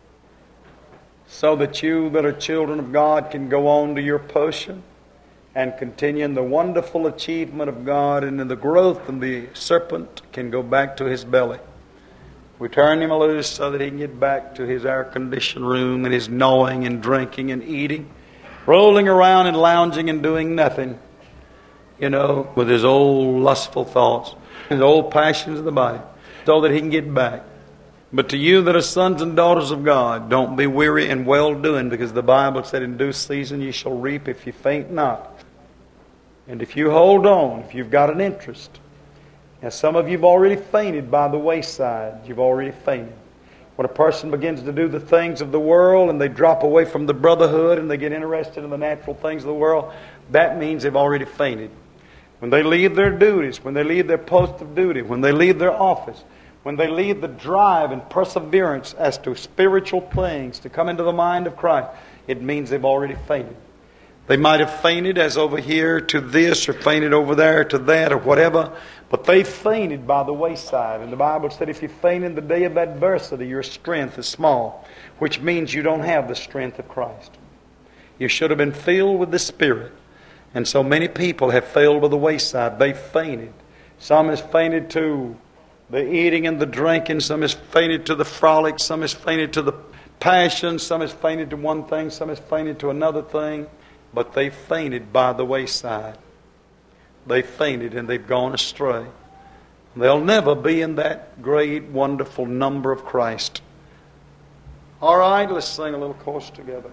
so that you that are children of God can go on to your portion and continue in the wonderful achievement of God, and in the growth, and the serpent can go back to his belly. We turn him loose so that he can get back to his air-conditioned room and his gnawing and drinking and eating, rolling around and lounging and doing nothing, you know, with his old lustful thoughts, his old passions of the body, so that he can get back. But to you that are sons and daughters of God, don't be weary in well-doing, because the Bible said, "In due season you shall reap if you faint not." And if you hold on, if you've got an interest. Now, some of you have already fainted by the wayside. You've already fainted. When a person begins to do the things of the world and they drop away from the brotherhood and they get interested in the natural things of the world, that means they've already fainted. When they leave their duties, when they leave their post of duty, when they leave their office, when they leave the drive and perseverance as to spiritual things to come into the mind of Christ, it means they've already fainted. They might have fainted as over here to this, or fainted over there to that, or whatever, but they fainted by the wayside. And the Bible said if you faint in the day of adversity, your strength is small, which means you don't have the strength of Christ. You should have been filled with the Spirit. And so many people have failed by the wayside. They fainted. Some has fainted to the eating and the drinking. Some has fainted to the frolic. Some has fainted to the passion. Some has fainted to one thing. Some has fainted to another thing. But they fainted by the wayside. They fainted and they've gone astray. They'll never be in that great, wonderful number of Christ. All right, let's sing a little chorus together.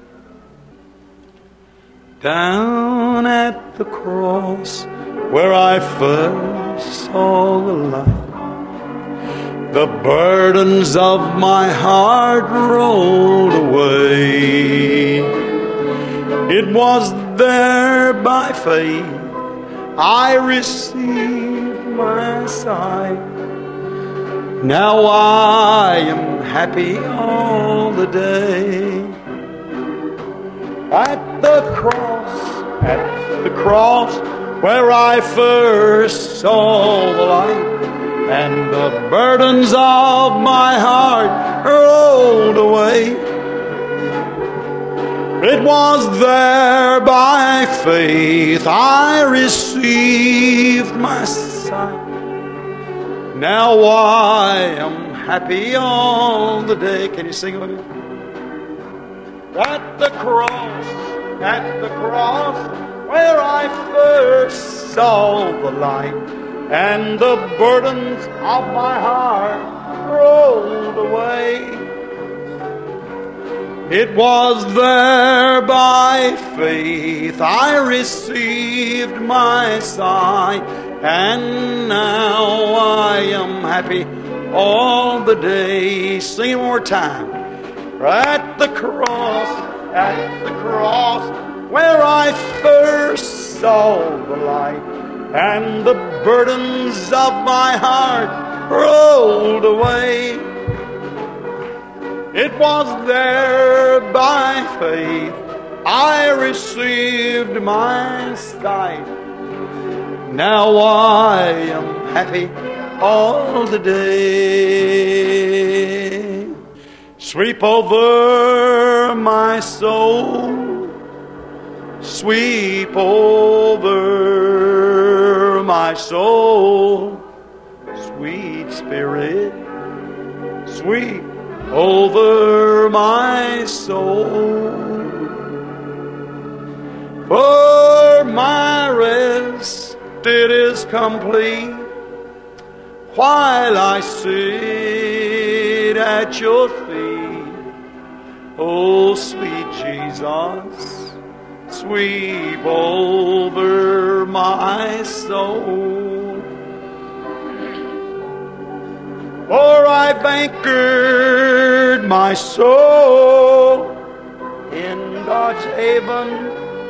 Down at the cross where I first saw the light, the burdens of my heart rolled away. It was there by faith I received my sight. Now I am happy all the day. At the cross, at the cross, where I first saw the light, and the burdens of my heart rolled away. It was there by faith I received my sight. Now I am happy all the day. Can you sing with me? At the cross, at the cross, where I first saw the light, and the burdens of my heart rolled away. It was there by faith I received my sight, and now I am happy all the day. Sing it one more time. At the cross, at the cross, where I first saw the light, and the burdens of my heart rolled away. It was there by faith I received my sight. Now I am happy all the day. Sweep over my soul, sweep over my soul, sweet Spirit, sweep over my soul. For my rest it is complete while I sit at your feet. Oh, sweet Jesus, sweep over my soul. For I've anchored my soul in God's haven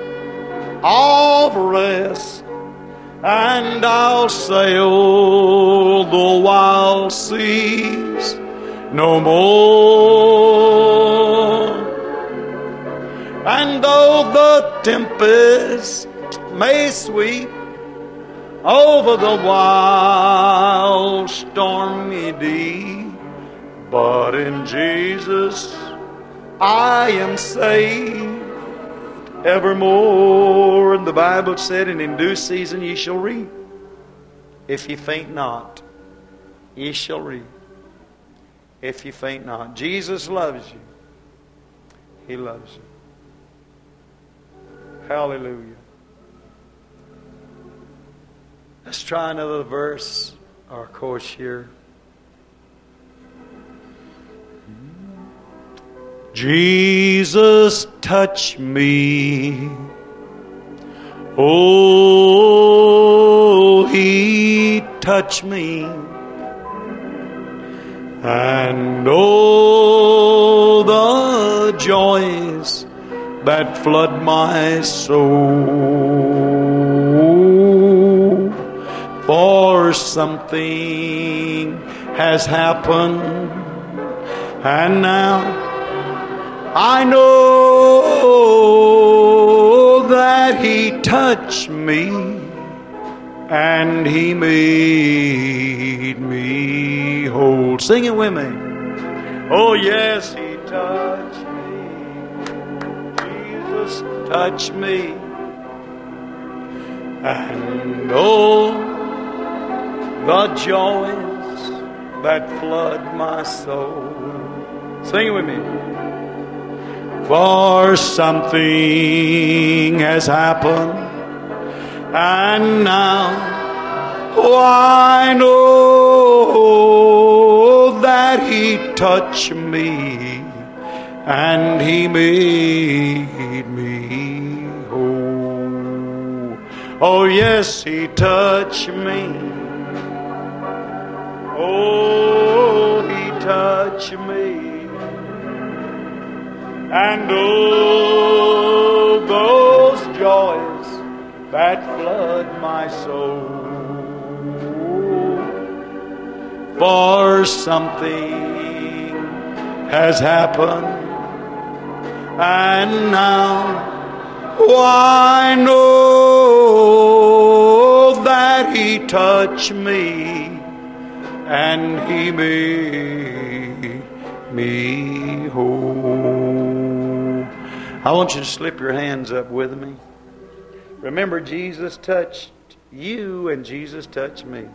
of rest, and I'll sail the wild seas no more. And though the tempest may sweep over the wild stormy deep, but in Jesus I am saved evermore. And the Bible said, and in due season ye shall reap. If ye faint not, ye shall reap. If ye faint not. Jesus loves you. He loves you. Hallelujah. Let's try another verse or chorus here. Jesus, touch me. Oh, He touched me. And oh, the joys that flood my soul. For something has happened, and now I know that He touched me, and He made me whole. Sing it with me. Oh yes, He touched me. Jesus touched me. And oh, the joys that flood my soul. Sing it with me. For something has happened, and now I know that He touched me and He made me whole. Oh yes, He touched me. Oh, He touched me. And oh, those joys that flood my soul. For something has happened, and now I know that He touched me and He made me whole. I want you to slip your hands up with me. Remember, Jesus touched you and Jesus touched me.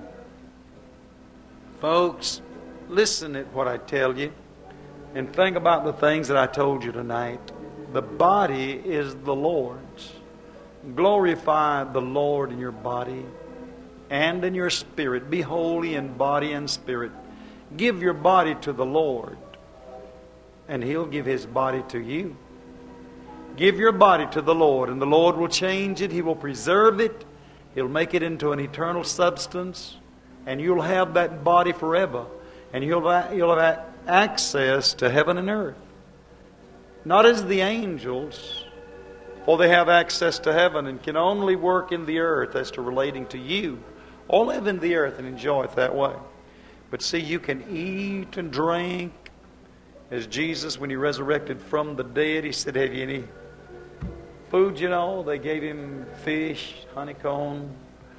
Folks, listen at what I tell you and think about the things that I told you tonight. The body is the Lord's. Glorify the Lord in your body and in your spirit. Be holy in body and spirit. Give your body to the Lord, and He'll give His body to you. Give your body to the Lord, and the Lord will change it. He will preserve it. He'll make it into an eternal substance, and you'll have that body forever. And you'll have, you'll have access to heaven and earth. Not as the angels, for they have access to heaven and can only work in the earth as to relating to you, or live in the earth and enjoy it that way. But see, you can eat and drink. As Jesus, when He resurrected from the dead, He said, have you any food, you know? They gave Him fish, honeycomb.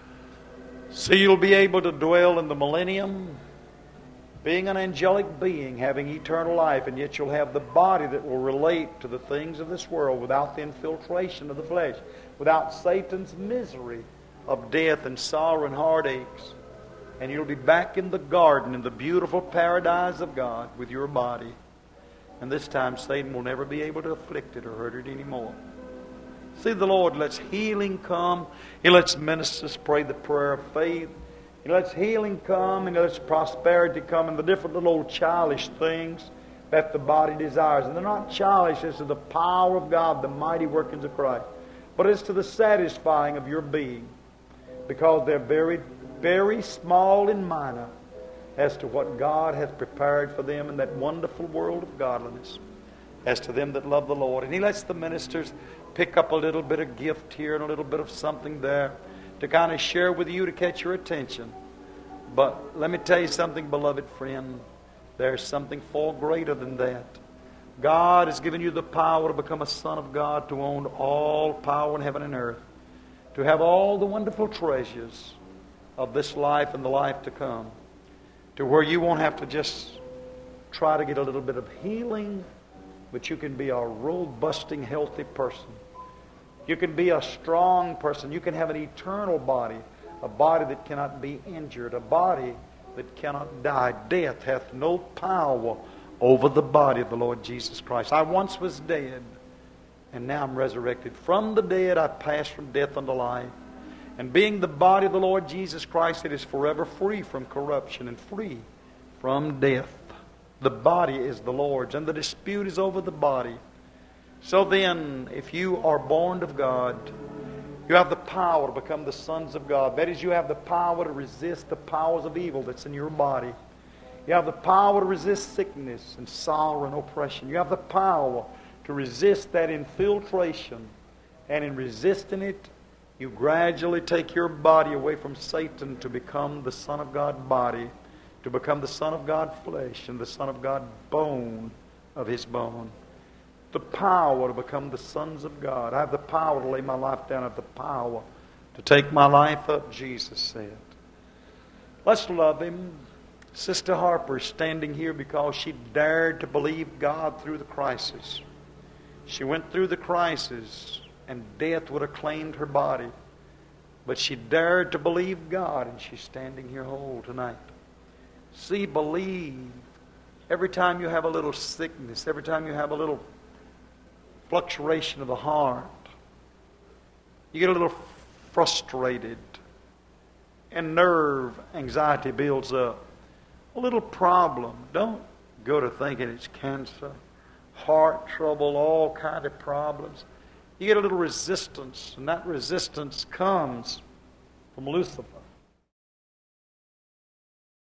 So you'll be able to dwell in the millennium, being an angelic being, having eternal life, and yet you'll have the body that will relate to the things of this world without the infiltration of the flesh, without Satan's misery of death and sorrow and heartaches. And you'll be back in the garden, in the beautiful paradise of God with your body. And this time Satan will never be able to afflict it or hurt it anymore. See, the Lord lets healing come. He lets ministers pray the prayer of faith. He lets healing come, and He lets prosperity come, and the different little old childish things that the body desires. And they're not childish as to the power of God, the mighty workings of Christ, but as to the satisfying of your being, because they're very, very small and minor as to what God hath prepared for them in that wonderful world of godliness, as to them that love the Lord. And He lets the ministers pick up a little bit of gift here and a little bit of something there to kind of share with you to catch your attention. But let me tell you something, beloved friend. There's something far greater than that. God has given you the power to become a son of God, to own all power in heaven and earth, to have all the wonderful treasures of this life and the life to come, to where you won't have to just try to get a little bit of healing, but you can be a road-busting, healthy person. You can be a strong person. You can have an eternal body, a body that cannot be injured, a body that cannot die. Death hath no power over the body of the Lord Jesus Christ. I once was dead, and now I'm resurrected. From the dead I passed from death unto life. And being the body of the Lord Jesus Christ, it is forever free from corruption and free from death. The body is the Lord's, and the dispute is over the body. So then, if you are born of God, you have the power to become the sons of God. That is, you have the power to resist the powers of evil that's in your body. You have the power to resist sickness and sorrow and oppression. You have the power to resist that infiltration. And in resisting it, you gradually take your body away from Satan to become the Son of God body, to become the Son of God flesh, and the Son of God bone of His bone. The power to become the sons of God. I have the power to lay my life down. I have the power to take my life up, Jesus said. Let's love Him. Sister Harper is standing here because she dared to believe God through the crisis. She went through the crisis, and death would have claimed her body. But she dared to believe God, and she's standing here whole tonight. See, believe. Every time you have a little sickness, every time you have a little fluctuation of the heart, you get a little frustrated, and nerve anxiety builds up. A little problem. Don't go to thinking it's cancer, heart trouble, all kind of problems. You get a little resistance, and that resistance comes from Lucifer.